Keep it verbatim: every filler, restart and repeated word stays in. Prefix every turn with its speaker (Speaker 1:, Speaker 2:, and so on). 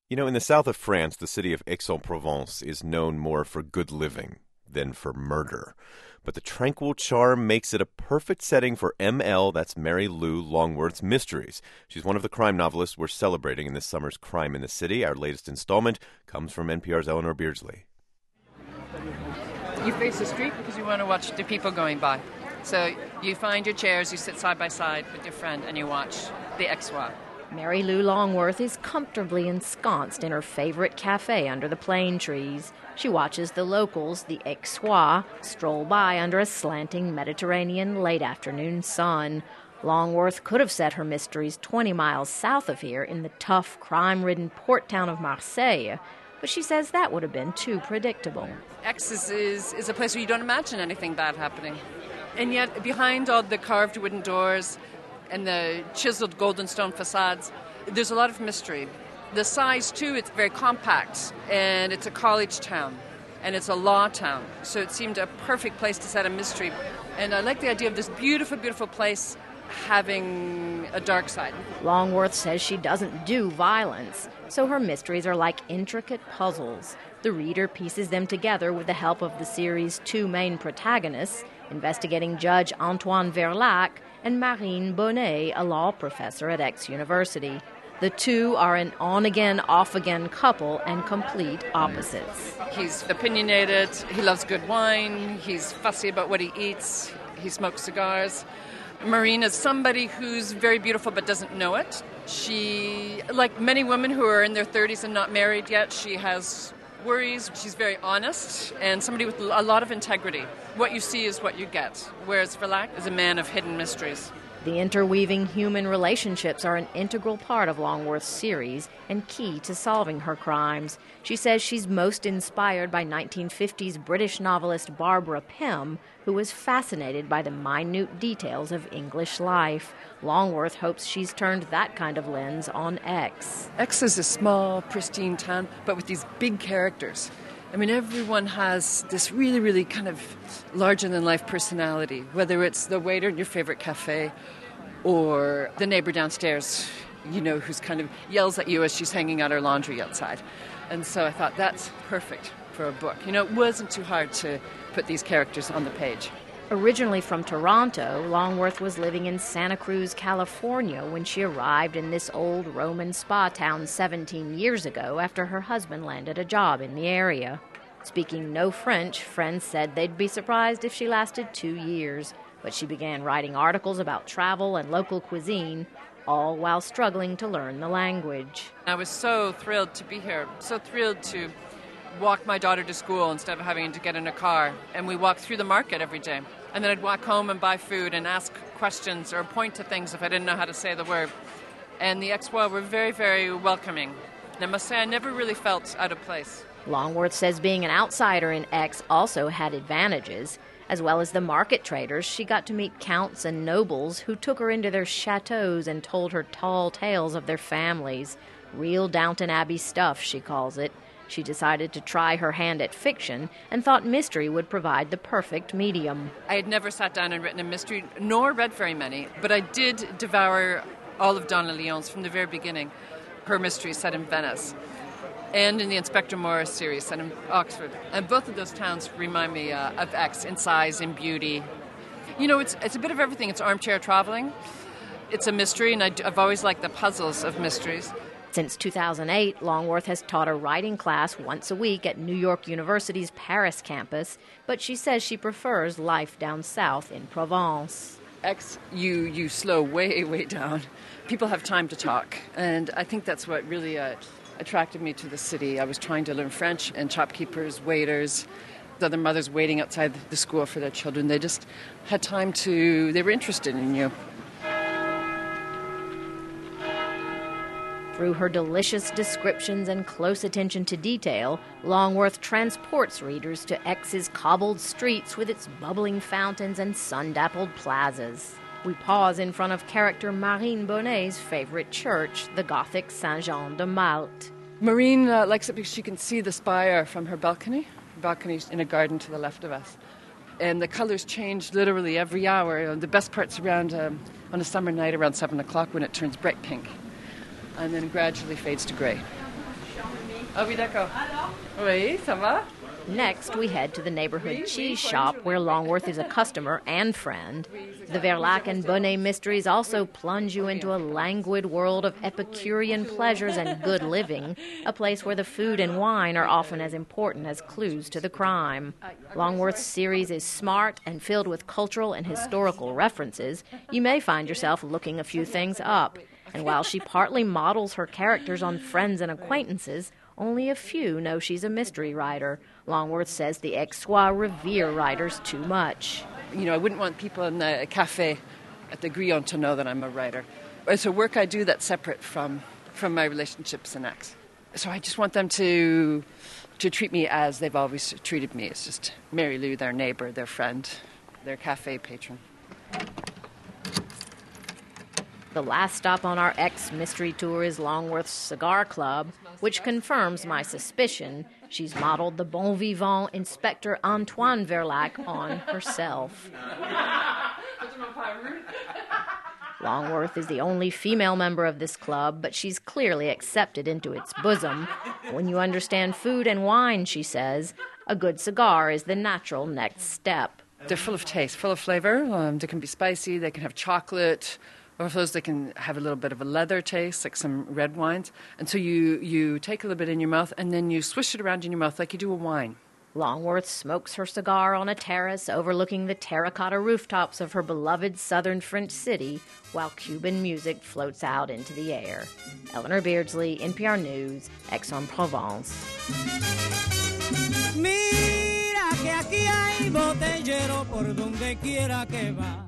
Speaker 1: You know, in the south of France, the city of Aix-en-Provence is known more for good living than for murder. But the tranquil charm makes it a perfect setting for M L, that's Mary Lou Longworth's mysteries. She's one of the crime novelists we're celebrating in this summer's Crime in the City. Our latest installment comes from N P R's Eleanor Beardsley.
Speaker 2: You face the street because you want to watch the people going by. So you find your chairs, you sit side by side with your friend, and you watch the Aixois.
Speaker 3: Mary Lou Longworth is comfortably ensconced in her favorite cafe under the plane trees. She watches the locals, the Aixois, stroll by under a slanting Mediterranean late-afternoon sun. Longworth could have set her mysteries twenty miles south of here in the tough, crime-ridden port town of Marseille, but she says that would have been too predictable.
Speaker 2: Aix is, is, is a place where you don't imagine anything bad happening. And yet, behind all the carved wooden doors and the chiseled golden stone facades, there's a lot of mystery. The size, too, it's very compact, and it's a college town, and it's a law town. So it seemed a perfect place to set a mystery. And I like the idea of this beautiful, beautiful place having a dark side.
Speaker 3: Longworth says she doesn't do violence, so her mysteries are like intricate puzzles. The reader pieces them together with the help of the series' two main protagonists, investigating Judge Antoine Verlac and Marine Bonnet, a law professor at Aix University. The two are an on-again, off-again couple and complete opposites.
Speaker 2: He's opinionated, he loves good wine, he's fussy about what he eats, he smokes cigars. Marine is somebody who's very beautiful but doesn't know it. She, like many women who are in their thirties and not married yet, she has worries. She's very honest and somebody with a lot of integrity. What you see is what you get, whereas Verlac is a man of hidden mysteries.
Speaker 3: The interweaving human relationships are an integral part of Longworth's series and key to solving her crimes. She says she's most inspired by nineteen fifties British novelist Barbara Pym, who was fascinated by the minute details of English life. Longworth hopes she's turned that kind of lens on Aix.
Speaker 2: Aix is a small, pristine town, but with these big characters. I mean, everyone has this really, really kind of larger-than-life personality, whether it's the waiter in your favorite cafe or the neighbor downstairs, you know, who's kind of yells at you as she's hanging out her laundry outside. And so I thought that's perfect for a book. You know, it wasn't too hard to put these characters on the page.
Speaker 3: Originally from Toronto, Longworth was living in Santa Cruz, California when she arrived in this old Roman spa town seventeen years ago after her husband landed a job in the area. Speaking no French, friends said they'd be surprised if she lasted two years, but she began writing articles about travel and local cuisine, all while struggling to learn the language.
Speaker 2: I was so thrilled to be here, so thrilled to walk my daughter to school instead of having to get in a car. And we walked through the market every day. And then I'd walk home and buy food and ask questions or point to things if I didn't know how to say the word. And the Aixois were very, very welcoming. And I must say, I never really felt out of place.
Speaker 3: Longworth says being an outsider in Aix also had advantages. As well as the market traders, she got to meet counts and nobles who took her into their chateaux and told her tall tales of their families. Real Downton Abbey stuff, she calls it. She decided to try her hand at fiction and thought mystery would provide the perfect medium.
Speaker 2: I had never sat down and written a mystery, nor read very many, but I did devour all of Donna Leon's from the very beginning. Her mysteries set in Venice, and in the Inspector Morris series set in Oxford. And both of those towns remind me uh, of Aix in size and beauty. You know, it's it's a bit of everything. It's armchair traveling. It's a mystery, and I, I've always liked the puzzles of mysteries.
Speaker 3: Since two thousand eight, Longworth has taught a writing class once a week at New York University's Paris campus, but she says she prefers life down south in Provence.
Speaker 2: Aix, you, you slow way, way down. People have time to talk, and I think that's what really uh, attracted me to the city. I was trying to learn French, and shopkeepers, waiters, the other mothers waiting outside the school for their children, they just had time to, they were interested in you.
Speaker 3: Through her delicious descriptions and close attention to detail, Longworth transports readers to Aix's cobbled streets with its bubbling fountains and sun-dappled plazas. We pause in front of character Marine Bonnet's favorite church, the Gothic Saint-Jean de Malte.
Speaker 2: Marine uh, likes it because she can see the spire from her balcony. Her balcony's in a garden to the left of us. And the colors change literally every hour. The best part's around, um, on a summer night, around seven o'clock when it turns bright pink, and then gradually fades to gray. Ah oui, d'accord. Oui, ça va?
Speaker 3: Next, we head to the neighborhood cheese shop where Longworth is a customer and friend. The Verlac and Bonnet mysteries also plunge you into a languid world of Epicurean pleasures and good living, a place where the food and wine are often as important as clues to the crime. Longworth's series is smart and filled with cultural and historical references. You may find yourself looking a few things up. And while she partly models her characters on friends and acquaintances, only a few know she's a mystery writer. Longworth says the Aixois revere writers too much.
Speaker 2: You know, I wouldn't want people in the cafe at the Grillon to know that I'm a writer. It's a work I do that's separate from, from my relationships in Aix. So I just want them to to treat me as they've always treated me. It's just Mary Lou, their neighbor, their friend, their cafe patron.
Speaker 3: The last stop on our Aix mystery tour is Longworth's Cigar Club, which confirms my suspicion she's modeled the bon vivant Inspector Antoine Verlac on herself. Longworth is the only female member of this club, but she's clearly accepted into its bosom. When you understand food and wine, she says, a good cigar is the natural next step.
Speaker 2: They're full of taste, full of flavor. Um, they can be spicy, they can have chocolate, or for those they can have a little bit of a leather taste, like some red wines. And so you, you take a little bit in your mouth, and then you swish it around in your mouth like you do a wine.
Speaker 3: Longworth smokes her cigar on a terrace overlooking the terracotta rooftops of her beloved southern French city, while Cuban music floats out into the air. Eleanor Beardsley, N P R News, Aix-en-Provence. Mira que aquí hay botellero por donde quiera que va.